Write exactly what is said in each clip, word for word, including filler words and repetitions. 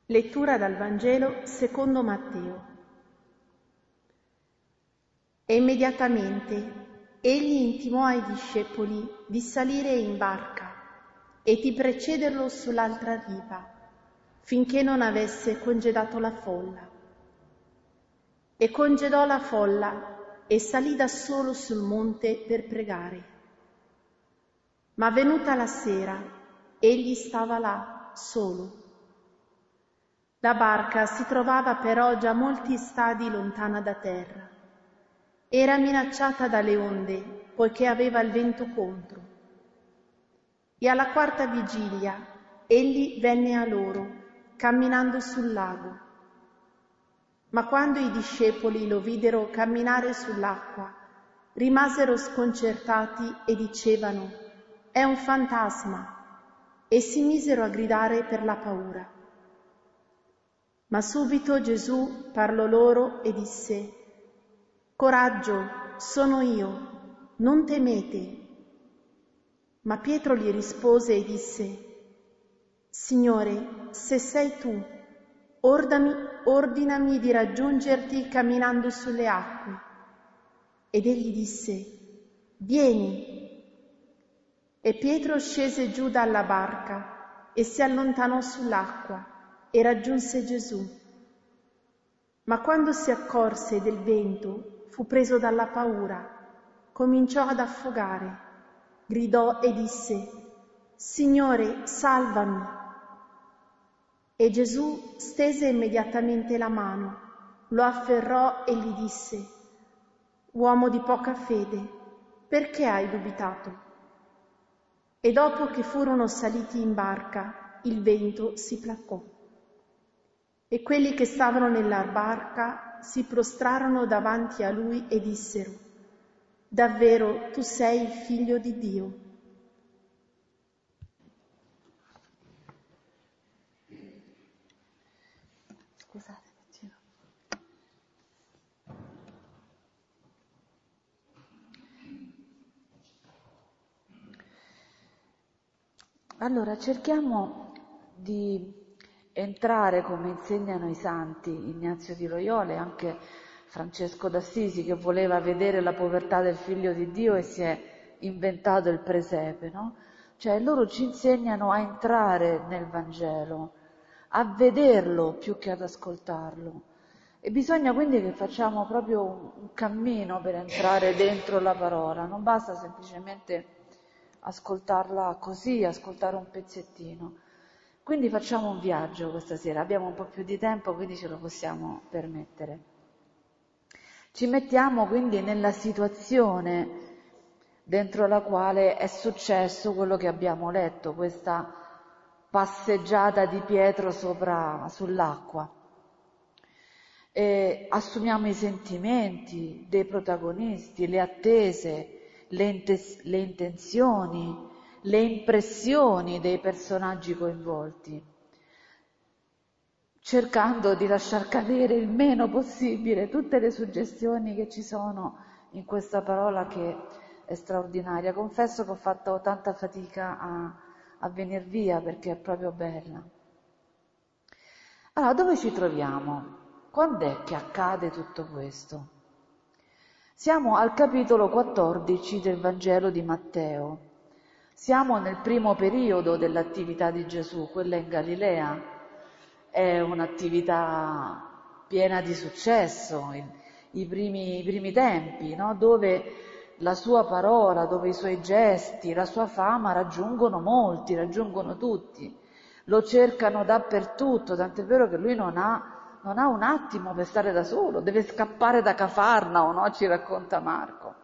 Lettura dal Vangelo secondo Matteo. E immediatamente egli intimò ai discepoli di salire in barca e di precederlo sull'altra riva, finché non avesse congedato la folla. E congedò la folla e salì da solo sul monte per pregare. Ma venuta la sera, egli stava là, solo. La barca si trovava però già molti stadi lontana da terra. Era minacciata dalle onde, poiché aveva il vento contro. E alla quarta vigilia egli venne a loro, camminando sul lago. Ma quando i discepoli lo videro camminare sull'acqua, rimasero sconcertati e dicevano: «È un fantasma!» e si misero a gridare per la paura. Ma subito Gesù parlò loro e disse: «Coraggio, sono io, non temete». Ma Pietro gli rispose e disse: «Signore, se sei tu, ordami, ordinami di raggiungerti camminando sulle acque». Ed egli disse: «Vieni». E Pietro scese giù dalla barca e si allontanò sull'acqua e raggiunse Gesù. Ma quando si accorse del vento, fu preso dalla paura, cominciò ad affogare, gridò e disse: «Signore, salvami!» E Gesù stese immediatamente la mano, lo afferrò e gli disse: «Uomo di poca fede, perché hai dubitato?» E dopo che furono saliti in barca, il vento si placò. E quelli che stavano nella barca si prostrarono davanti a lui e dissero: «Davvero tu sei il Figlio di Dio». Scusate, vicino. Allora, cerchiamo di entrare, come insegnano i santi Ignazio di Loyola e anche Francesco d'Assisi, che voleva vedere la povertà del Figlio di Dio e si è inventato il presepe, no? Cioè loro ci insegnano a entrare nel Vangelo, a vederlo più che ad ascoltarlo. E bisogna quindi che facciamo proprio un, un cammino per entrare dentro la parola, non basta semplicemente ascoltarla così, ascoltare un pezzettino. Quindi facciamo un viaggio questa sera, abbiamo un po' più di tempo, quindi ce lo possiamo permettere. Ci mettiamo quindi nella situazione dentro la quale è successo quello che abbiamo letto, questa passeggiata di Pietro sopra sull'acqua. E assumiamo i sentimenti dei protagonisti, le attese, le, intes- le intenzioni, le impressioni dei personaggi coinvolti, cercando di lasciar cadere il meno possibile tutte le suggestioni che ci sono in questa parola che è straordinaria. Confesso che ho fatto tanta fatica a, a venir via perché è proprio bella. Allora, dove ci troviamo? Quando è che accade tutto questo? Siamo al capitolo quattordici del Vangelo di Matteo. Siamo nel primo periodo dell'attività di Gesù, quella in Galilea. È un'attività piena di successo, in, i, primi, i primi tempi, no? Dove la sua parola, dove i suoi gesti, la sua fama raggiungono molti, raggiungono tutti. Lo cercano dappertutto, tant'è vero che lui non ha, non ha un attimo per stare da solo, deve scappare da Cafarnao, no? Ci racconta Marco.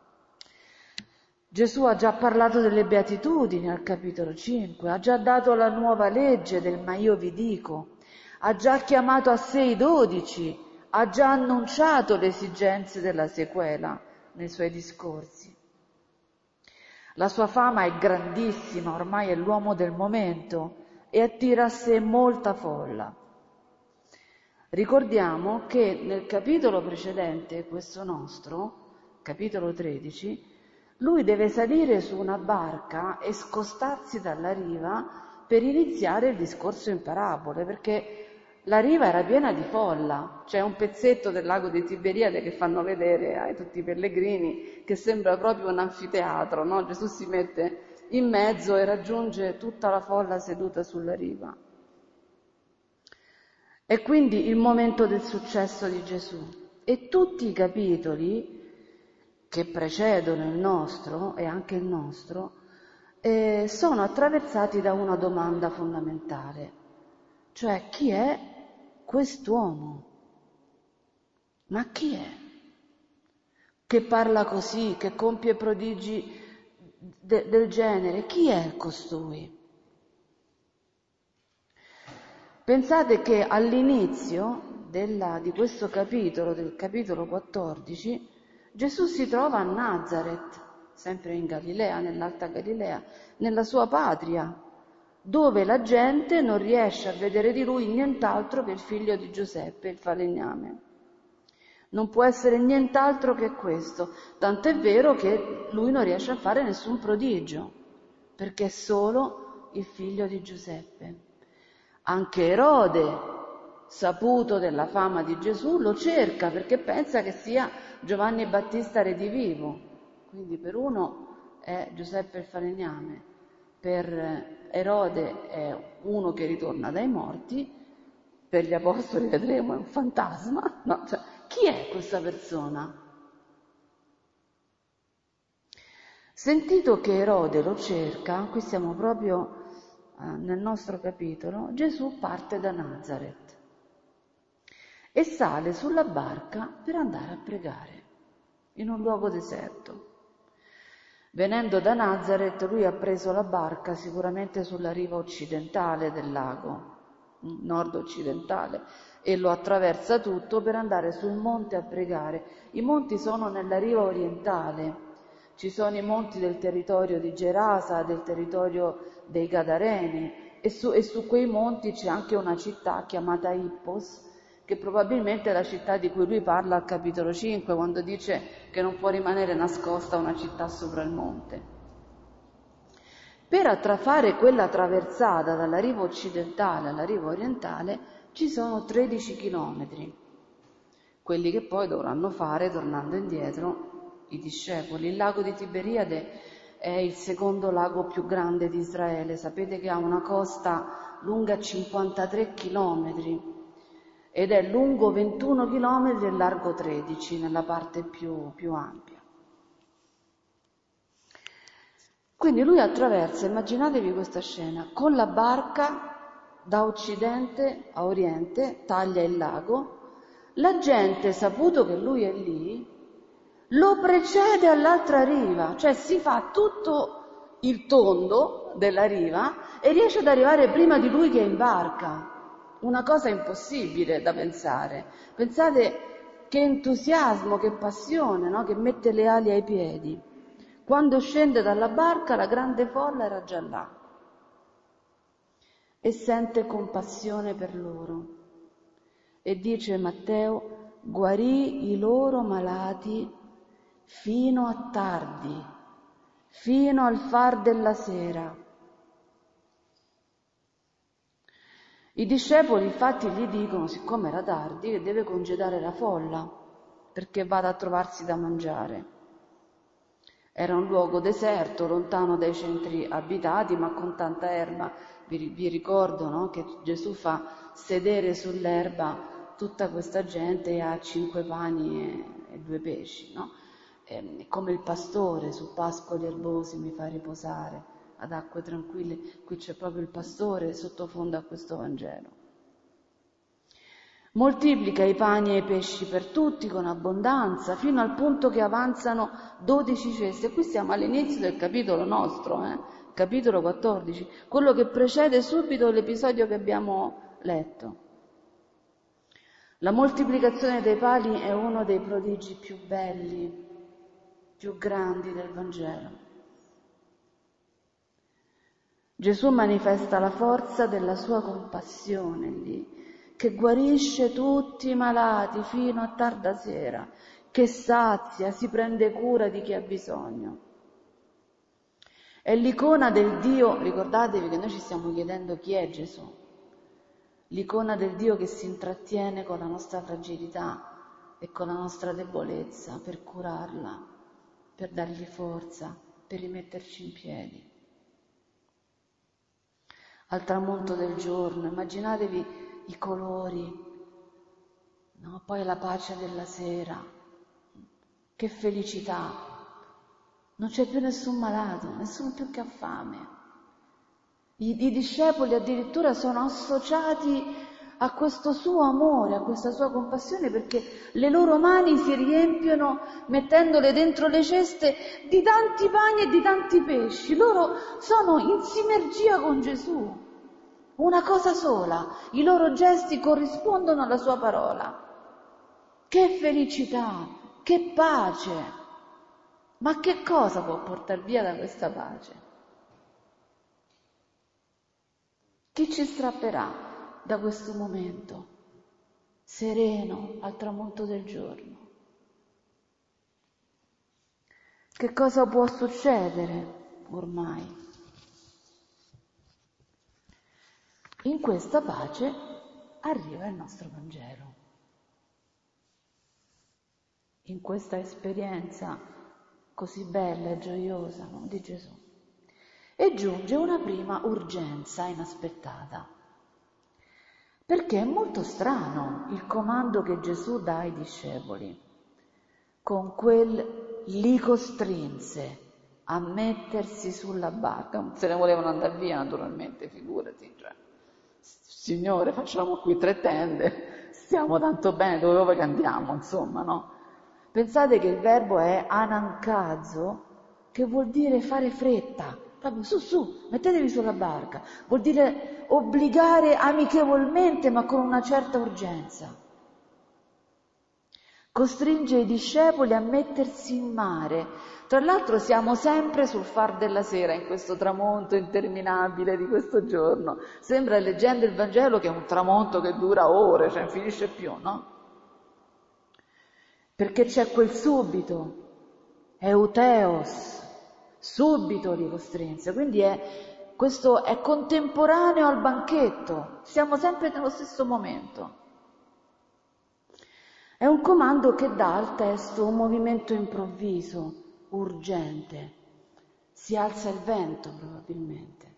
Gesù ha già parlato delle beatitudini al capitolo cinque, ha già dato la nuova legge del ma io vi dico, ha già chiamato a sé i dodici, ha già annunciato le esigenze della sequela nei suoi discorsi. La sua fama è grandissima, ormai è l'uomo del momento e attira a sé molta folla. Ricordiamo che nel capitolo precedente, questo nostro, capitolo tredici, lui deve salire su una barca e scostarsi dalla riva per iniziare il discorso in parabole, perché la riva era piena di folla. C'è un pezzetto del lago di Tiberiade che fanno vedere a tutti i pellegrini che sembra proprio un anfiteatro, no? Gesù si mette in mezzo e raggiunge tutta la folla seduta sulla riva. È quindi il momento del successo di Gesù. E tutti i capitoli che precedono il nostro, e anche il nostro, eh, sono attraversati da una domanda fondamentale, cioè chi è quest'uomo? Ma chi è? Che parla così, che compie prodigi de- del genere, chi è costui? Pensate che all'inizio della, di questo capitolo, del capitolo quattordici, Gesù si trova a Nazaret, sempre in Galilea, nell'Alta Galilea, nella sua patria, dove la gente non riesce a vedere di lui nient'altro che il figlio di Giuseppe, il falegname. Non può essere nient'altro che questo, tant'è vero che lui non riesce a fare nessun prodigio, perché è solo il figlio di Giuseppe. Anche Erode, saputo della fama di Gesù, lo cerca perché pensa che sia Giovanni Battista redivivo. Quindi per uno è Giuseppe il falegname, per Erode è uno che ritorna dai morti, per gli apostoli vedremo è un fantasma. No, cioè, chi è questa persona? Sentito che Erode lo cerca, qui siamo proprio nel nostro capitolo, Gesù parte da Nazaret e sale sulla barca per andare a pregare in un luogo deserto. Venendo da Nazaret, lui ha preso la barca sicuramente sulla riva occidentale del lago, nord-occidentale, e lo attraversa tutto per andare sul monte a pregare. I monti sono nella riva orientale. Ci sono i monti del territorio di Gerasa, del territorio dei Gadareni, e su, e su quei monti c'è anche una città chiamata Ippos, che probabilmente è la città di cui lui parla al capitolo cinque, quando dice che non può rimanere nascosta una città sopra il monte. Per attrafare quella traversata dalla riva occidentale alla riva orientale ci sono tredici chilometri, quelli che poi dovranno fare tornando indietro i discepoli. Il lago di Tiberiade è il secondo lago più grande di Israele. Sapete che ha una costa lunga cinquantatré chilometri ed è lungo ventuno chilometri e largo tredici nella parte più, più ampia. Quindi lui attraversa, immaginatevi questa scena, con la barca da occidente a oriente, taglia il lago, la gente, saputo che lui è lì, lo precede all'altra riva, cioè si fa tutto il tondo della riva e riesce ad arrivare prima di lui che è in barca. Una cosa impossibile da pensare. Pensate che entusiasmo, che passione, no? Che mette le ali ai piedi. Quando scende dalla barca la grande folla era già là e sente compassione per loro. E dice Matteo, guarì i loro malati fino a tardi, fino al far della sera. I discepoli infatti gli dicono, siccome era tardi, che deve congedare la folla perché vada a trovarsi da mangiare. Era un luogo deserto, lontano dai centri abitati, ma con tanta erba. Vi, vi ricordo, no, che Gesù fa sedere sull'erba tutta questa gente e ha cinque pani e, e due pesci, no? E, come il pastore su pascoli erbosi mi fa riposare ad acque tranquille. Qui c'è proprio il pastore sottofondo a questo Vangelo. Moltiplica i pani e i pesci per tutti con abbondanza, fino al punto che avanzano dodici ceste. Qui siamo all'inizio del capitolo nostro, eh? capitolo quattordici, quello che precede subito l'episodio che abbiamo letto. La moltiplicazione dei pani è uno dei prodigi più belli, più grandi del Vangelo. Gesù manifesta la forza della sua compassione lì, che guarisce tutti i malati fino a tarda sera, che sazia, si prende cura di chi ha bisogno. È l'icona del Dio, ricordatevi che noi ci stiamo chiedendo chi è Gesù. l'icona del Dio che si intrattiene con la nostra fragilità e con la nostra debolezza per curarla, per dargli forza, per rimetterci in piedi. Al tramonto del giorno, immaginatevi i colori, no? Poi la pace della sera, che felicità, non c'è più nessun malato, nessuno più che ha fame. I, i discepoli addirittura sono associati a questo suo amore, a questa sua compassione, perché le loro mani si riempiono mettendole dentro le ceste di tanti pani e di tanti pesci. Loro sono in sinergia con Gesù, una cosa sola, i loro gesti corrispondono alla sua parola. Che felicità, che pace! Ma che cosa può portar via da questa pace? Chi ci strapperà da questo momento sereno al tramonto del giorno? Che cosa può succedere ormai? In questa pace arriva il nostro Vangelo. In questa esperienza così bella e gioiosa, no, di Gesù. E giunge una prima urgenza inaspettata, perché è molto strano il comando che Gesù dà ai discepoli. Con quel li costrinse a mettersi sulla barca. Non se ne volevano andare via, naturalmente, figurati. Cioè, Signore, facciamo qui tre tende, stiamo tanto bene, dove vuoi che andiamo, insomma, no? Pensate che il verbo è anancazo, che vuol dire fare fretta, proprio su su, mettetevi sulla barca, vuol dire obbligare amichevolmente ma con una certa urgenza. Costringe i discepoli a mettersi in mare. Tra l'altro siamo sempre sul far della sera, in questo tramonto interminabile di questo giorno. Sembra, leggendo il Vangelo, che è un tramonto che dura ore, cioè non finisce più, no? Perché c'è quel subito, euteos, subito li costrinse, quindi è, questo è contemporaneo al banchetto, siamo sempre nello stesso momento. È un comando che dà al testo un movimento improvviso, urgente, si alza il vento probabilmente.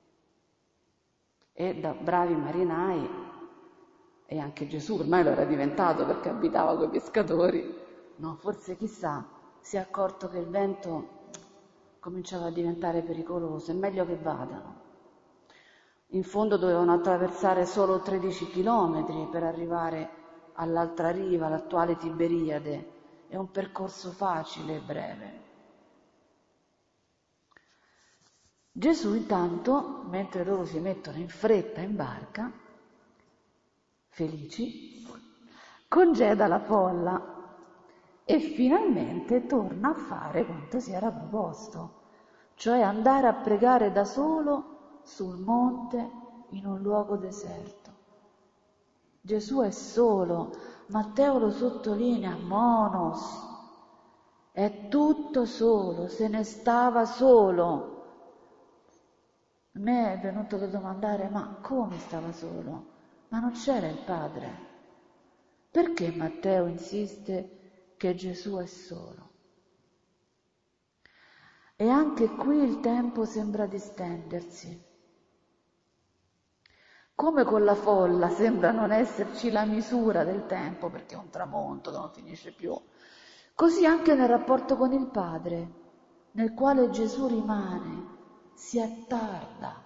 E da bravi marinai, e anche Gesù ormai lo era diventato perché abitava con i pescatori, no, forse chissà, si è accorto che il vento cominciava a diventare pericoloso, è meglio che vadano. In fondo dovevano attraversare solo tredici chilometri per arrivare all'altra riva, l'attuale Tiberiade, è un percorso facile e breve. Gesù intanto, mentre loro si mettono in fretta in barca, felici, congeda la folla e finalmente torna a fare quanto si era proposto, cioè andare a pregare da solo sul monte in un luogo deserto. Gesù è solo, Matteo lo sottolinea, monos, è tutto solo, se ne stava solo. A me è venuto da domandare, ma come stava solo? Ma non c'era il Padre. Perché Matteo insiste che Gesù è solo? E anche qui il tempo sembra distendersi. Come con la folla sembra non esserci la misura del tempo, perché è un tramonto che non finisce più, così anche nel rapporto con il Padre, nel quale Gesù rimane, si attarda.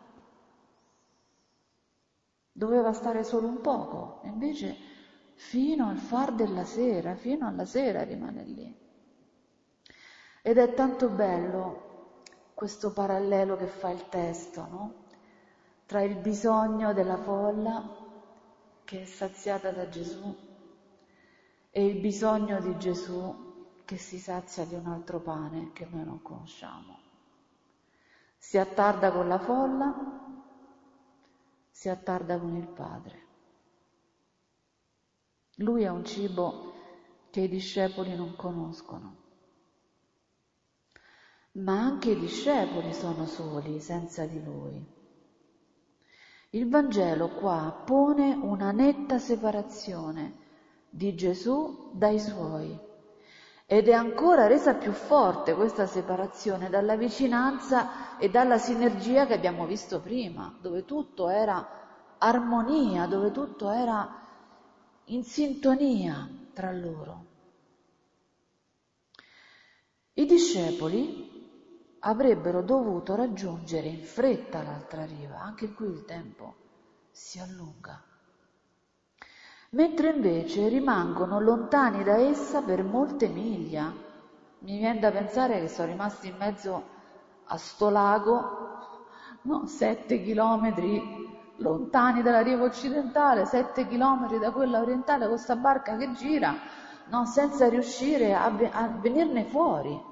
Doveva stare solo un poco, e invece fino al far della sera, fino alla sera rimane lì. Ed è tanto bello questo parallelo che fa il testo, no? Tra il bisogno della folla, che è saziata da Gesù, e il bisogno di Gesù, che si sazia di un altro pane che noi non conosciamo. Si attarda con la folla, si attarda con il Padre. Lui è un cibo che i discepoli non conoscono. Ma anche i discepoli sono soli senza di Lui. Il Vangelo qua pone una netta separazione di Gesù dai suoi ed è ancora resa più forte questa separazione dalla vicinanza e dalla sinergia che abbiamo visto prima, dove tutto era armonia, dove tutto era in sintonia tra loro. I discepoli avrebbero dovuto raggiungere in fretta l'altra riva, anche qui il tempo si allunga, mentre invece rimangono lontani da essa per molte miglia. Mi viene da pensare che sono rimasti in mezzo a sto lago, no? Sette chilometri lontani dalla riva occidentale, sette chilometri da quella orientale, con questa barca che gira, no? Senza riuscire a, a venirne fuori.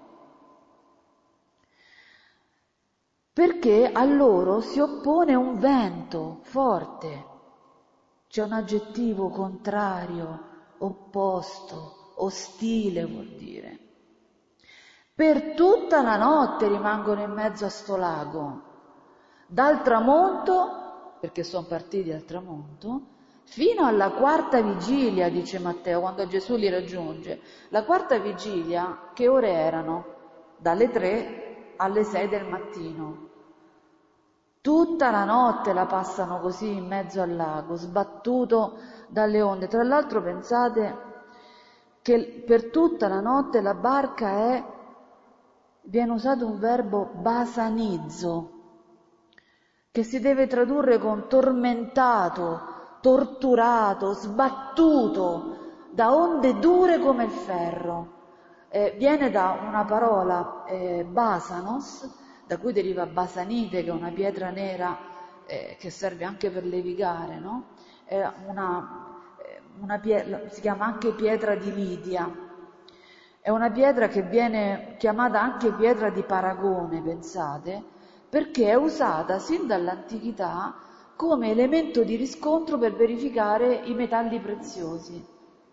Perché a loro si oppone un vento forte, c'è un aggettivo contrario, opposto, ostile vuol dire. Per tutta la notte rimangono in mezzo a sto lago, dal tramonto, perché sono partiti al tramonto, fino alla quarta vigilia, dice Matteo, quando Gesù li raggiunge. La quarta vigilia, che ore erano? Dalle tre alle sei del mattino. Tutta la notte la passano così in mezzo al lago, sbattuto dalle onde. Tra l'altro pensate che per tutta la notte la barca è, viene usato un verbo basanizzo, che si deve tradurre con tormentato, torturato, sbattuto da onde dure come il ferro. Eh, viene da una parola eh, basanos, da cui deriva basanite, che è una pietra nera eh, che serve anche per levigare, no? È una, una pie- si chiama anche pietra di Lidia. È una pietra che viene chiamata anche pietra di paragone, pensate, perché è usata sin dall'antichità come elemento di riscontro per verificare i metalli preziosi.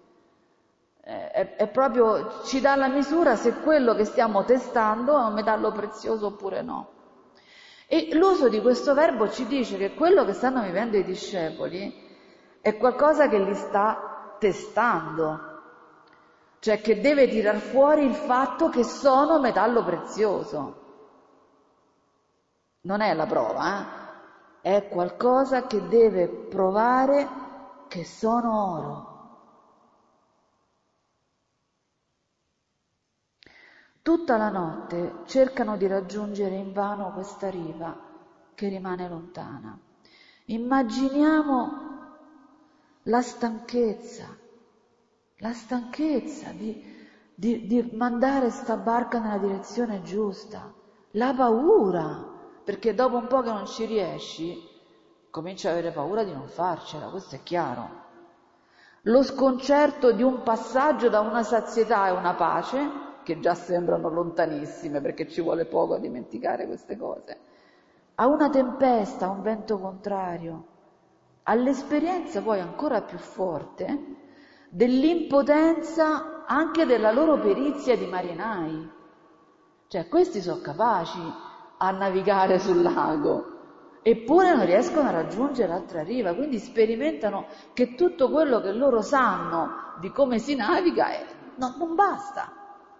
È, è proprio, ci dà la misura se quello che stiamo testando è un metallo prezioso oppure no. E l'uso di questo verbo ci dice che quello che stanno vivendo i discepoli è qualcosa che li sta testando, cioè che deve tirar fuori il fatto che sono metallo prezioso. Non è la prova, eh? È qualcosa che deve provare che sono oro. Tutta la notte cercano di raggiungere invano questa riva che rimane lontana. Immaginiamo la stanchezza, la stanchezza di, di, di mandare sta barca nella direzione giusta, la paura, perché dopo un po' che non ci riesci, cominci ad avere paura di non farcela, questo è chiaro. Lo sconcerto di un passaggio da una sazietà e una pace, che già sembrano lontanissime perché ci vuole poco a dimenticare queste cose, a una tempesta, a un vento contrario, all'esperienza poi ancora più forte dell'impotenza anche della loro perizia di marinai. Cioè questi sono capaci a navigare sul lago, eppure non riescono a raggiungere l'altra riva, quindi sperimentano che tutto quello che loro sanno di come si naviga è, no, non basta.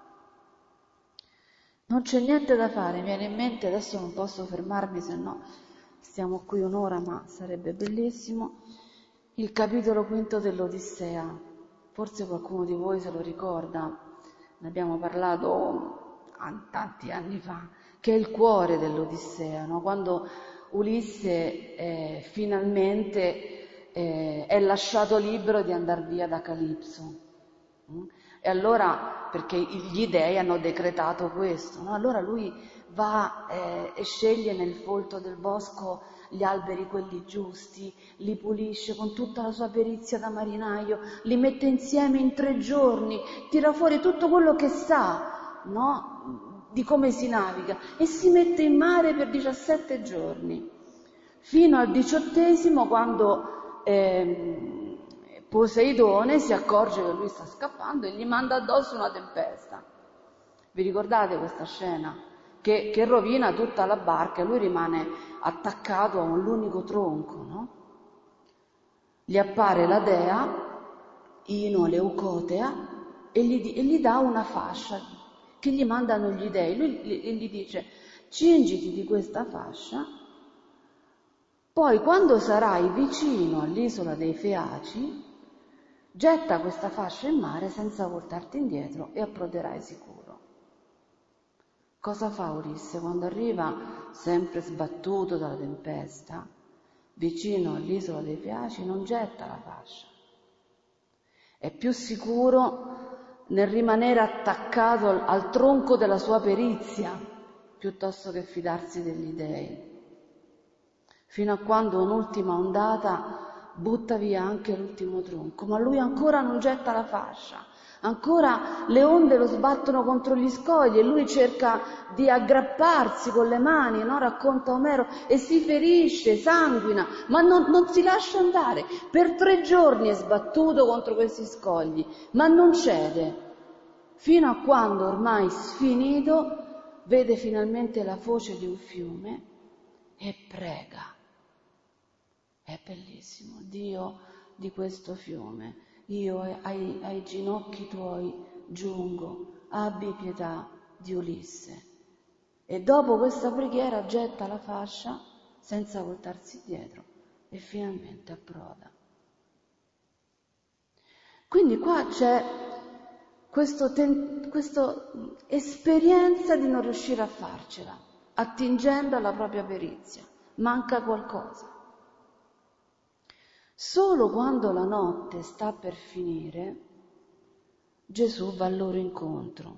Non c'è niente da fare, mi viene in mente, adesso non posso fermarmi, se no stiamo qui un'ora, ma sarebbe bellissimo, il capitolo quinto dell'Odissea. Forse qualcuno di voi se lo ricorda, ne abbiamo parlato tanti anni fa, che è il cuore dell'Odissea, no? Quando Ulisse eh, finalmente eh, è lasciato libero di andare via da Calipso. Mm? E allora, perché gli dei hanno decretato questo, no? Allora lui va eh, e sceglie nel folto del bosco gli alberi quelli giusti, li pulisce con tutta la sua perizia da marinaio, li mette insieme in tre giorni, tira fuori tutto quello che sa, no? Di come si naviga, e si mette in mare per diciassette giorni, fino al diciottesimo, quando eh, Poseidone si accorge che lui sta scappando e gli manda addosso una tempesta. Vi ricordate questa scena? che, che rovina tutta la barca e lui rimane attaccato a un l'unico tronco, no? Gli appare la dea, Ino Leucotea, e gli, e gli dà una fascia che gli mandano gli dei. Lui gli, gli dice: cingiti di questa fascia, poi quando sarai vicino all'isola dei Feaci, getta questa fascia in mare senza voltarti indietro e approderai sicuro. Cosa fa Ulisse quando arriva, sempre sbattuto dalla tempesta, vicino all'isola dei Feaci? Non getta la fascia. È più sicuro nel rimanere attaccato al, al tronco della sua perizia, piuttosto che fidarsi degli dei. Fino a quando un'ultima ondata butta via anche l'ultimo tronco, ma lui ancora non getta la fascia. Ancora le onde lo sbattono contro gli scogli e lui cerca di aggrapparsi con le mani, no? Racconta Omero, e si ferisce, sanguina, ma non, non si lascia andare. Per tre giorni è sbattuto contro questi scogli, ma non cede, fino a quando ormai sfinito vede finalmente la foce di un fiume e prega. È bellissimo, Dio di questo fiume, io ai, ai ginocchi tuoi giungo, abbi pietà di Ulisse. E dopo questa preghiera getta la fascia senza voltarsi dietro e finalmente approda. Quindi qua c'è questo ten- questa esperienza di non riuscire a farcela, attingendo alla propria perizia. Manca qualcosa. Solo quando la notte sta per finire, Gesù va loro incontro.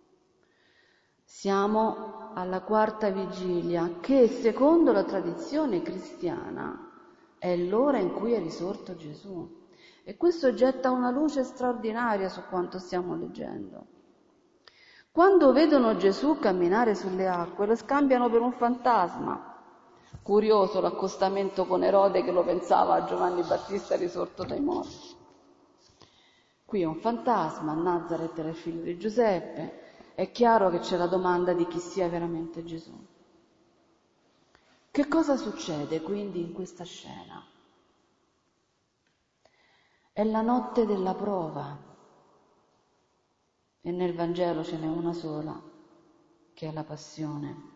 Siamo alla quarta vigilia, che secondo la tradizione cristiana è l'ora in cui è risorto Gesù. E questo getta una luce straordinaria su quanto stiamo leggendo. Quando vedono Gesù camminare sulle acque, lo scambiano per un fantasma. Curioso l'accostamento con Erode che lo pensava a Giovanni Battista risorto dai morti. Qui è un fantasma, Nazaret era il figlio di Giuseppe, è chiaro che c'è la domanda di chi sia veramente Gesù. Che cosa succede quindi in questa scena? È la notte della prova e nel Vangelo ce n'è una sola, che è la passione.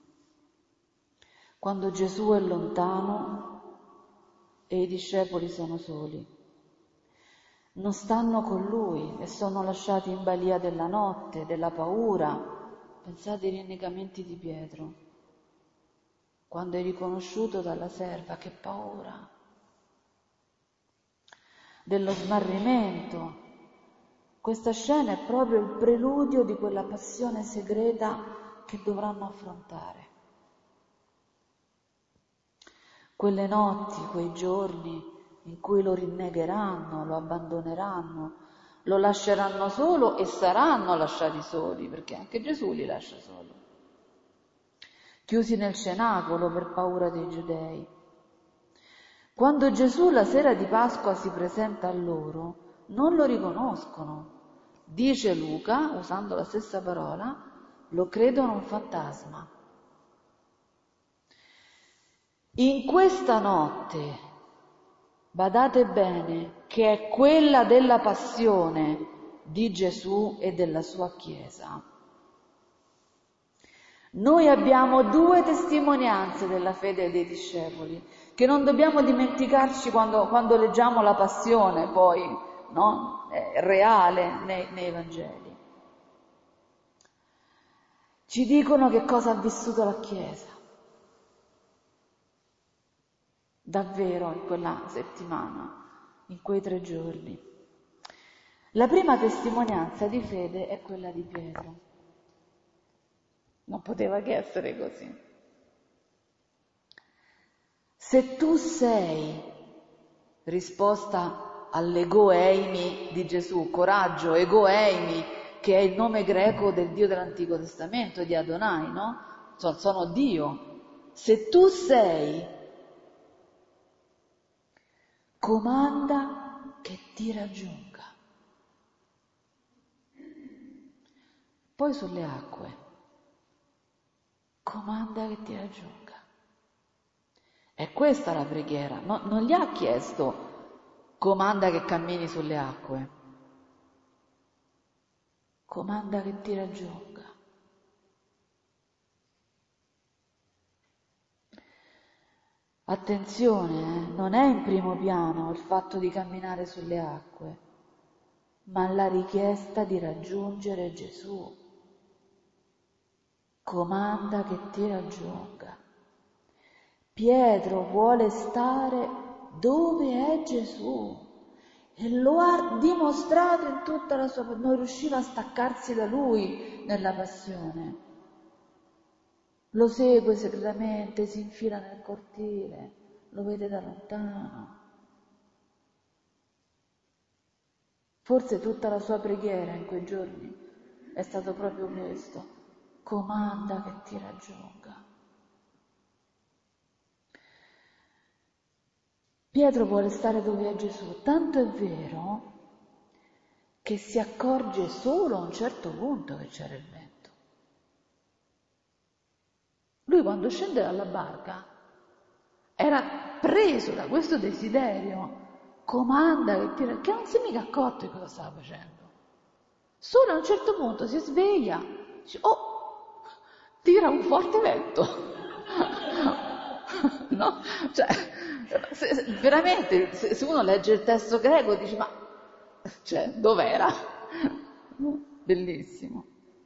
Quando Gesù è lontano e i discepoli sono soli, non stanno con Lui e sono lasciati in balia della notte, della paura. Pensate ai rinnegamenti di Pietro, quando è riconosciuto dalla serva, che paura, dello smarrimento. Questa scena è proprio il preludio di quella passione segreta che dovranno affrontare. Quelle notti, quei giorni in cui lo rinnegheranno, lo abbandoneranno, lo lasceranno solo e saranno lasciati soli, perché anche Gesù li lascia soli, chiusi nel cenacolo per paura dei giudei. Quando Gesù la sera di Pasqua si presenta a loro, non lo riconoscono. Dice Luca, usando la stessa parola, lo credono un fantasma. In questa notte, badate bene, che è quella della passione di Gesù e della sua Chiesa, noi abbiamo due testimonianze della fede dei discepoli, che non dobbiamo dimenticarci quando, quando leggiamo la passione, poi, no? È reale nei, nei Vangeli. Ci dicono che cosa ha vissuto la Chiesa. Davvero in quella settimana, in quei tre giorni. La prima testimonianza di fede è quella di Pietro. Non poteva che essere così. Se tu sei, risposta all'ego eimi di Gesù, coraggio, ego eimi, che è il nome greco del Dio dell'Antico Testamento, di Adonai, no? Sono, sono Dio. Se tu sei, comanda che ti raggiunga. Poi sulle acque. comanda che ti raggiunga. È questa la preghiera, no, non gli ha chiesto comanda che cammini sulle acque, comanda che ti raggiunga. Attenzione, eh, non è in primo piano il fatto di camminare sulle acque, ma la richiesta di raggiungere Gesù. Comanda che ti raggiunga. Pietro vuole stare dove è Gesù e lo ha dimostrato in tutta la sua... non riusciva a staccarsi da lui nella passione. Lo segue segretamente, si infila nel cortile, lo vede da lontano. Forse tutta la sua preghiera in quei giorni è stato proprio questo: comanda che ti raggiunga. Pietro vuole stare dove è Gesù, tanto è vero che si accorge solo a un certo punto che c'era il vento. Lui quando scende dalla barca era preso da questo desiderio, comanda che ti raggiunga, che non si è mica accorto di cosa stava facendo. Solo a un certo punto si sveglia, dice: oh, tira un forte vento. No? Cioè, se, se, veramente, se, se uno legge il testo greco dice: ma cioè, dov'era? Bellissimo.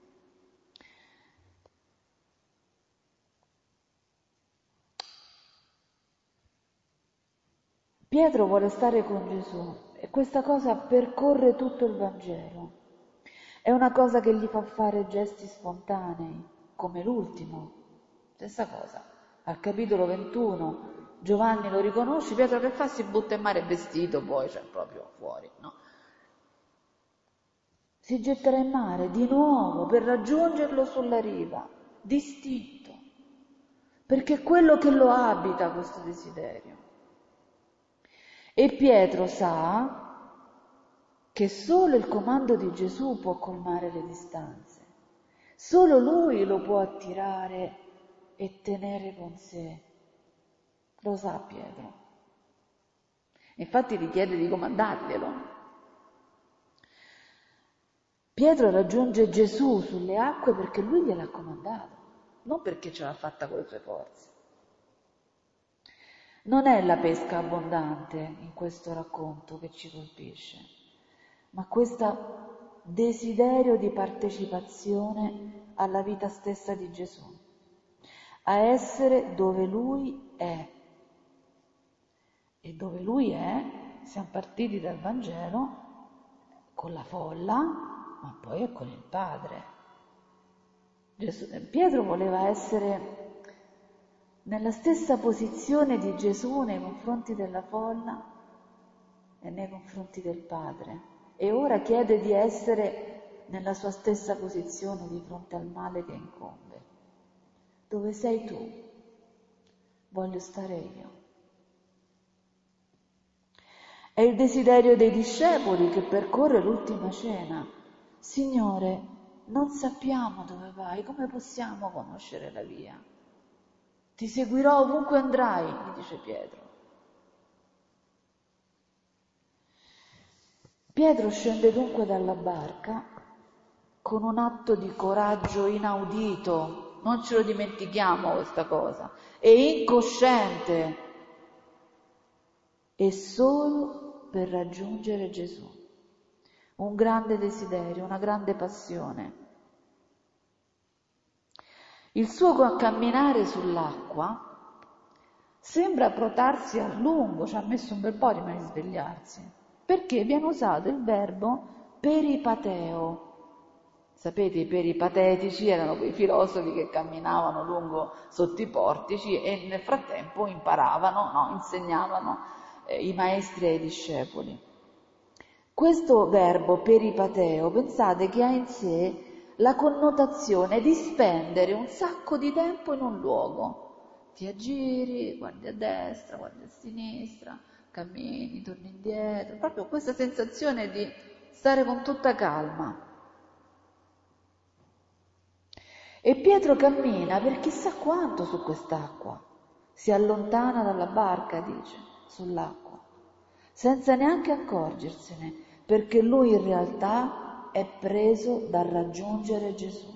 Pietro vuole stare con Gesù e questa cosa percorre tutto il Vangelo. È una cosa che gli fa fare gesti spontanei, come l'ultimo. Stessa cosa. Al capitolo ventuno Giovanni lo riconosce, Pietro che fa? Si butta in mare vestito, poi, cioè proprio fuori, no? Si getterà in mare di nuovo per raggiungerlo sulla riva, distinto, perché è quello che lo abita questo desiderio. E Pietro sa che solo il comando di Gesù può colmare le distanze, solo lui lo può attirare e tenere con sé. Lo sa Pietro. Infatti gli chiede di comandarglielo. Pietro raggiunge Gesù sulle acque perché lui gliel'ha comandato, non perché ce l'ha fatta con le sue forze. Non è la pesca abbondante in questo racconto che ci colpisce, ma questo desiderio di partecipazione alla vita stessa di Gesù, a essere dove Lui è. E dove Lui è, siamo partiti dal Vangelo con la folla, ma poi è con il Padre. Gesù, Pietro voleva essere nella stessa posizione di Gesù nei confronti della folla e nei confronti del Padre, e ora chiede di essere nella sua stessa posizione di fronte al male che incombe. Dove sei tu? Voglio stare io. È il desiderio dei discepoli che percorre l'ultima cena. Signore, non sappiamo dove vai, come possiamo conoscere la via? Ti seguirò ovunque andrai, gli dice Pietro. Pietro scende dunque dalla barca con un atto di coraggio inaudito, non ce lo dimentichiamo questa cosa, è incosciente, e solo per raggiungere Gesù. Un grande desiderio, una grande passione. Il suo camminare sull'acqua sembra protrarsi a lungo, ci ha messo un bel po' prima di svegliarsi, perché viene usato il verbo peripateo. Sapete, i peripatetici erano quei filosofi che camminavano lungo sotto i portici e nel frattempo imparavano, no, insegnavano eh, i maestri ai discepoli. Questo verbo peripateo, pensate che ha in sé la connotazione di spendere un sacco di tempo in un luogo. Ti aggiri, guardi a destra, guardi a sinistra, cammini, torni indietro, proprio questa sensazione di stare con tutta calma. E Pietro cammina per chissà quanto su quest'acqua, si allontana dalla barca, dice, sull'acqua, senza neanche accorgersene, perché lui in realtà è preso dal raggiungere Gesù.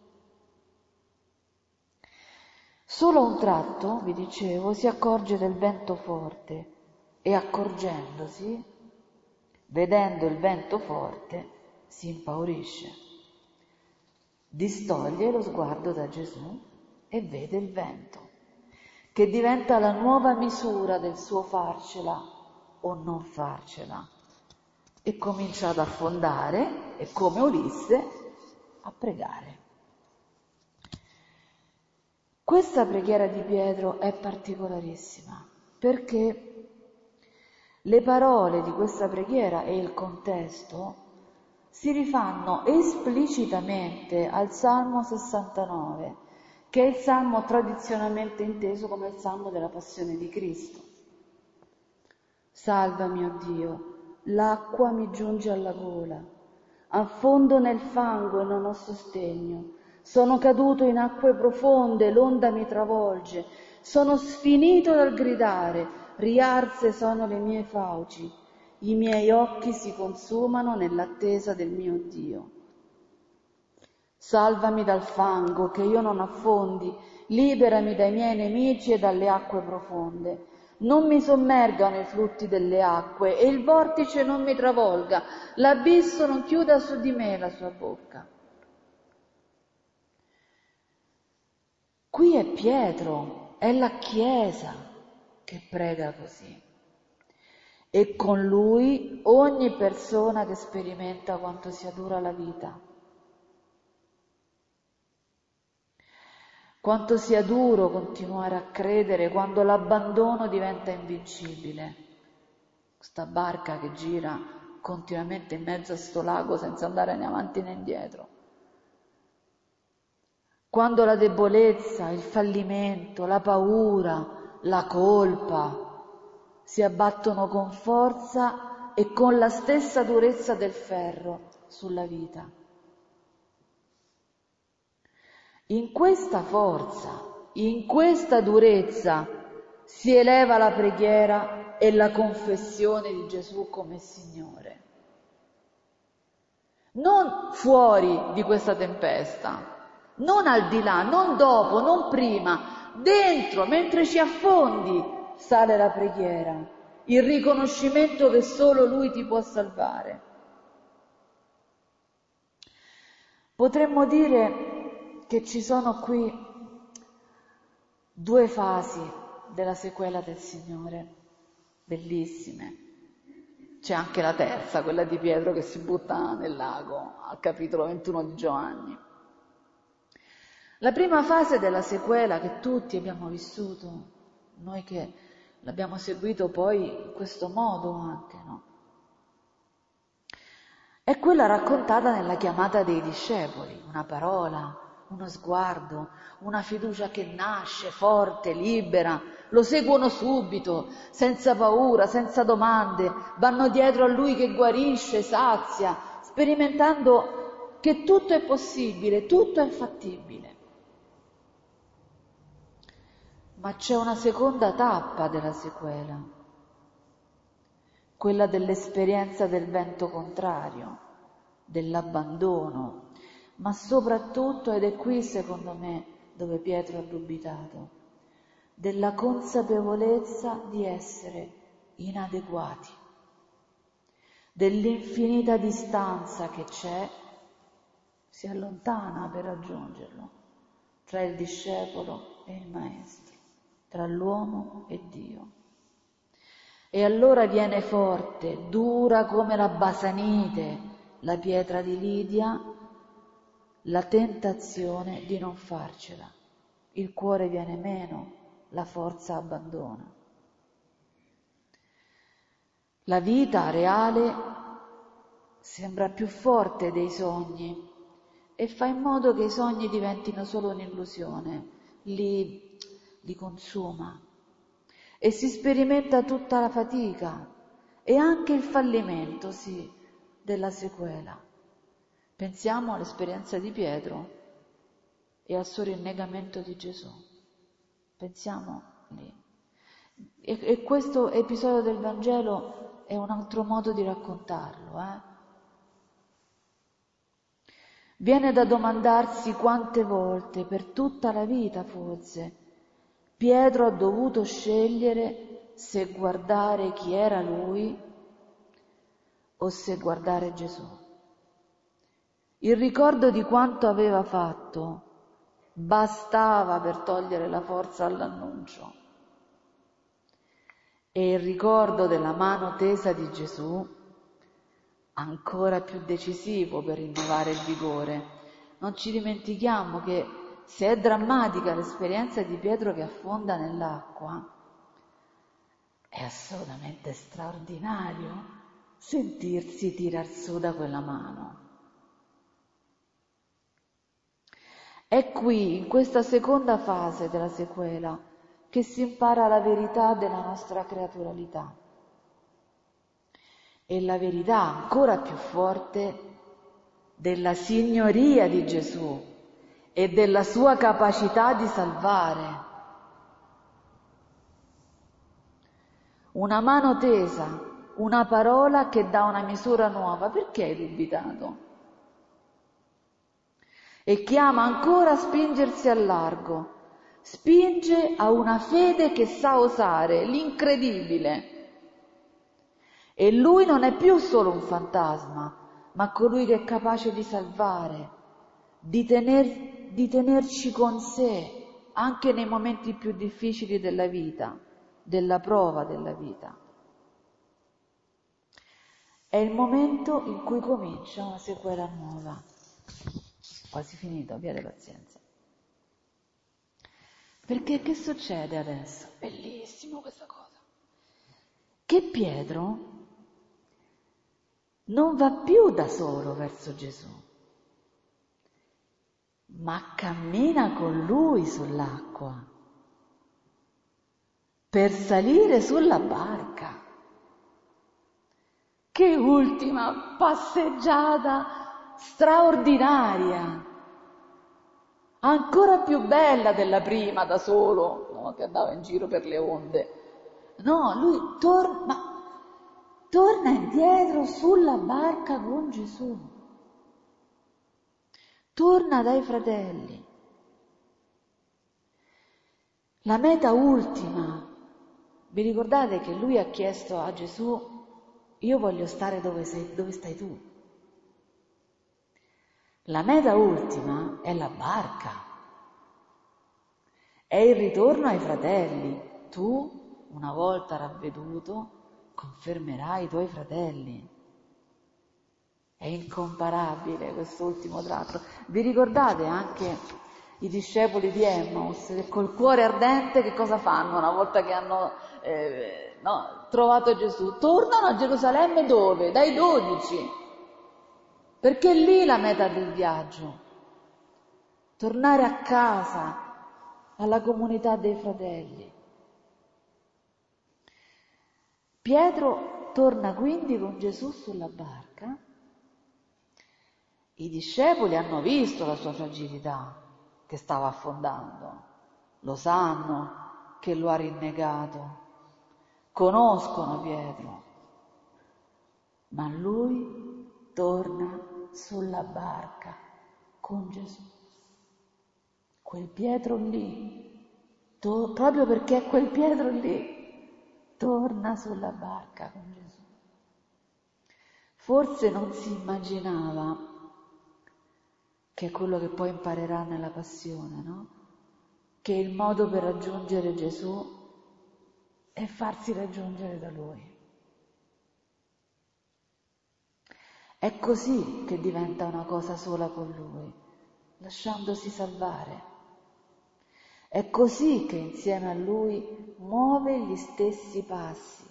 Solo a un tratto, vi dicevo, si accorge del vento forte e accorgendosi, vedendo il vento forte, si impaurisce. Distoglie lo sguardo da Gesù e vede il vento, che diventa la nuova misura del suo farcela o non farcela, e comincia ad affondare e, come Ulisse, a pregare. Questa preghiera di Pietro è particolarissima, perché le parole di questa preghiera e il contesto si rifanno esplicitamente al Salmo sessantanove, che è il salmo tradizionalmente inteso come il salmo della passione di Cristo. Salvami, o Dio, l'acqua mi giunge alla gola, affondo nel fango e non ho sostegno, sono caduto in acque profonde, l'onda mi travolge, sono sfinito dal gridare, riarse sono le mie fauci, i miei occhi si consumano nell'attesa del mio Dio. Salvami dal fango, che io non affondi, liberami dai miei nemici e dalle acque profonde. Non mi sommergano i flutti delle acque e il vortice non mi travolga, l'abisso non chiuda su di me la sua bocca. Qui è Pietro, è la Chiesa che prega così. E con lui ogni persona che sperimenta quanto sia dura la vita. Quanto sia duro continuare a credere quando l'abbandono diventa invincibile. Questa barca che gira continuamente in mezzo a sto lago senza andare né avanti né indietro. Quando la debolezza, il fallimento, la paura, la colpa si abbattono con forza e con la stessa durezza del ferro sulla vita. In questa forza, in questa durezza si eleva la preghiera e la confessione di Gesù come Signore. Non fuori di questa tempesta, non al di là, non dopo, non prima, dentro, mentre ci affondi, sale la preghiera, il riconoscimento che solo Lui ti può salvare. Potremmo dire che ci sono qui due fasi della sequela del Signore, bellissime. C'è anche la terza, quella di Pietro che si butta nel lago, al capitolo ventuno di Giovanni. La prima fase della sequela che tutti abbiamo vissuto, noi che l'abbiamo seguito poi in questo modo anche, no? È quella raccontata nella chiamata dei discepoli, una parola, uno sguardo, una fiducia che nasce forte, libera, lo seguono subito, senza paura, senza domande, vanno dietro a Lui che guarisce, sazia, sperimentando che tutto è possibile, tutto è fattibile. Ma c'è una seconda tappa della sequela, quella dell'esperienza del vento contrario, dell'abbandono, ma soprattutto, ed è qui secondo me dove Pietro ha dubitato, della consapevolezza di essere inadeguati, dell'infinita distanza che c'è, si allontana per raggiungerlo, tra il discepolo e il maestro, tra l'uomo e Dio. E allora viene forte, dura come la basanite, la pietra di Lidia, la tentazione di non farcela. Il cuore viene meno, la forza abbandona. La vita reale sembra più forte dei sogni e fa in modo che i sogni diventino solo un'illusione, li, li consuma e si sperimenta tutta la fatica e anche il fallimento, sì, della sequela. Pensiamo all'esperienza di Pietro e al suo rinnegamento di Gesù. Pensiamo lì. E, e questo episodio del Vangelo è un altro modo di raccontarlo. Eh? Viene da domandarsi quante volte, per tutta la vita forse, Pietro ha dovuto scegliere se guardare chi era lui o se guardare Gesù. Il ricordo di quanto aveva fatto bastava per togliere la forza all'annuncio. E il ricordo della mano tesa di Gesù ancora più decisivo per rinnovare il vigore. Non ci dimentichiamo che se è drammatica l'esperienza di Pietro che affonda nell'acqua, è assolutamente straordinario sentirsi tirar su da quella mano. È qui, in questa seconda fase della sequela, che si impara la verità della nostra creaturalità. E la verità ancora più forte della signoria di Gesù e della sua capacità di salvare. Una mano tesa, una parola che dà una misura nuova. Perché hai dubitato? E chiama ancora a spingersi al largo. Spinge a una fede che sa osare l'incredibile. E lui non è più solo un fantasma, ma colui che è capace di salvare, di, tener, di tenerci con sé anche nei momenti più difficili della vita, della prova della vita. È il momento in cui comincia una sequela nuova. Quasi finito, abbiate pazienza. Perché che succede adesso? Bellissimo questa cosa. Che Pietro non va più da solo verso Gesù, ma cammina con lui sull'acqua per salire sulla barca. Che ultima passeggiata straordinaria, ancora più bella della prima da solo, no? Che andava in giro per le onde. No, lui torna... Torna indietro sulla barca con Gesù. Torna dai fratelli. La meta ultima. Vi ricordate che lui ha chiesto a Gesù: io voglio stare dove, sei, dove stai tu. La meta ultima è la barca. È il ritorno ai fratelli. Tu, una volta ravveduto, confermerai i tuoi fratelli. È incomparabile quest'ultimo tratto. Vi ricordate anche i discepoli di Emmaus che col cuore ardente che cosa fanno una volta che hanno eh, no, trovato Gesù? Tornano a Gerusalemme dove? Dai dodici. Perché è lì la meta del viaggio. Tornare a casa, alla comunità dei fratelli. Pietro torna quindi con Gesù sulla barca. I discepoli hanno visto la sua fragilità, che stava affondando. Lo sanno che lo ha rinnegato. Conoscono Pietro. Ma lui torna sulla barca con Gesù. Quel Pietro lì, to- proprio perché è quel Pietro lì, torna sulla barca con Gesù. Forse non si immaginava che è quello che poi imparerà nella passione, no? Che il modo per raggiungere Gesù è farsi raggiungere da Lui. È così che diventa una cosa sola con Lui, lasciandosi salvare. È così che insieme a Lui muove gli stessi passi.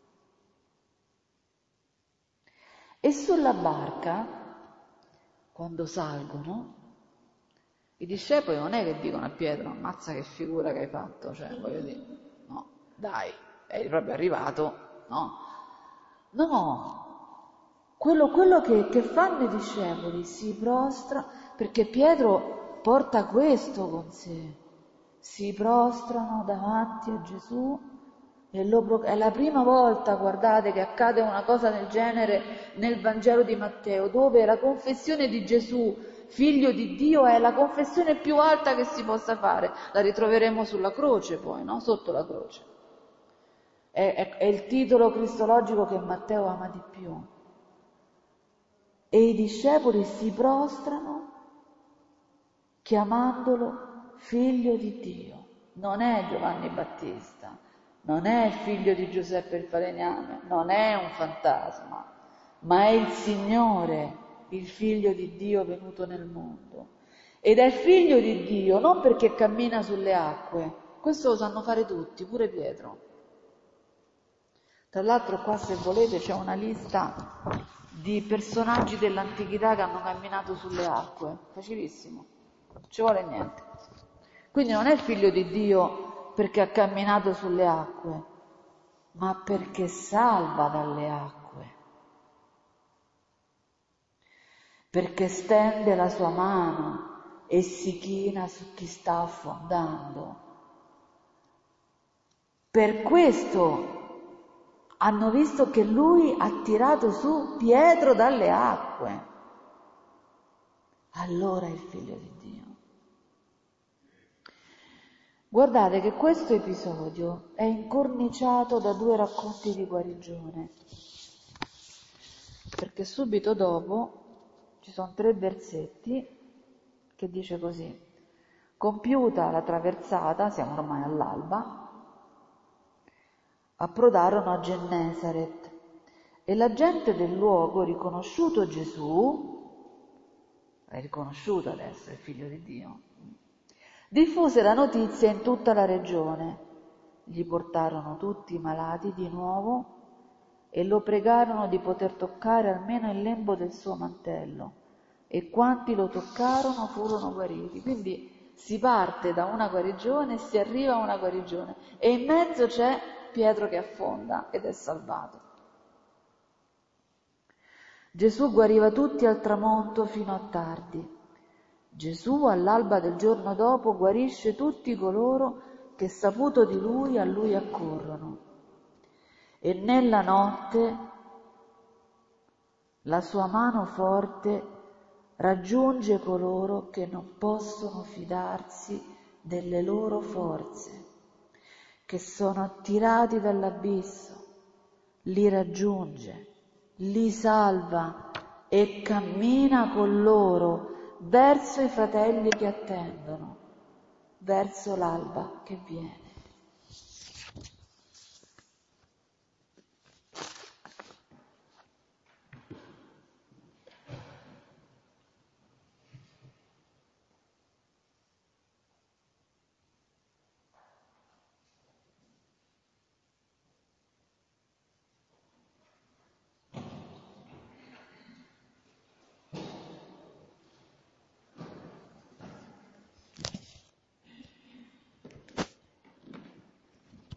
E sulla barca, quando salgono, i discepoli non è che dicono a Pietro: ammazza che figura che hai fatto, cioè voglio dire, no, dai, eri proprio arrivato, no? No, quello, quello che, che fanno i discepoli, si prostra, perché Pietro porta questo con sé. Si prostrano davanti a Gesù e lo pro- è la prima volta, guardate, che accade una cosa del genere nel Vangelo di Matteo, dove la confessione di Gesù, figlio di Dio, è la confessione più alta che si possa fare. La ritroveremo sulla croce poi, no? Sotto la croce. È, è, è il titolo cristologico che Matteo ama di più. E i discepoli si prostrano chiamandolo figlio di Dio. Non è Giovanni Battista, non è il figlio di Giuseppe il falegname, non è un fantasma, ma è il Signore, il figlio di Dio venuto nel mondo. Ed è figlio di Dio non perché cammina sulle acque, questo lo sanno fare tutti, pure Pietro. Tra l'altro qua, se volete, c'è una lista di personaggi dell'antichità che hanno camminato sulle acque, facilissimo, non ci vuole niente. Quindi non è il figlio di Dio perché ha camminato sulle acque, ma perché salva dalle acque, perché stende la sua mano e si china su chi sta affondando. Per questo hanno visto che lui ha tirato su Pietro dalle acque. Allora è il figlio di Dio. Guardate che questo episodio è incorniciato da due racconti di guarigione, perché subito dopo ci sono tre versetti che dice così: compiuta la traversata, siamo ormai all'alba, approdarono a Gennesaret e la gente del luogo, riconosciuto Gesù, è riconosciuto adesso, è il figlio di Dio, diffuse la notizia in tutta la regione. Gli portarono tutti i malati di nuovo e lo pregarono di poter toccare almeno il lembo del suo mantello, e quanti lo toccarono furono guariti. Quindi si parte da una guarigione e si arriva a una guarigione, e in mezzo c'è Pietro che affonda ed è salvato. Gesù guariva tutti al tramonto fino a tardi. Gesù all'alba del giorno dopo guarisce tutti coloro che, saputo di lui, a lui accorrono. E nella notte la sua mano forte raggiunge coloro che non possono fidarsi delle loro forze, che sono attirati dall'abisso, li raggiunge, li salva e cammina con loro verso i fratelli che attendono, verso l'alba che viene.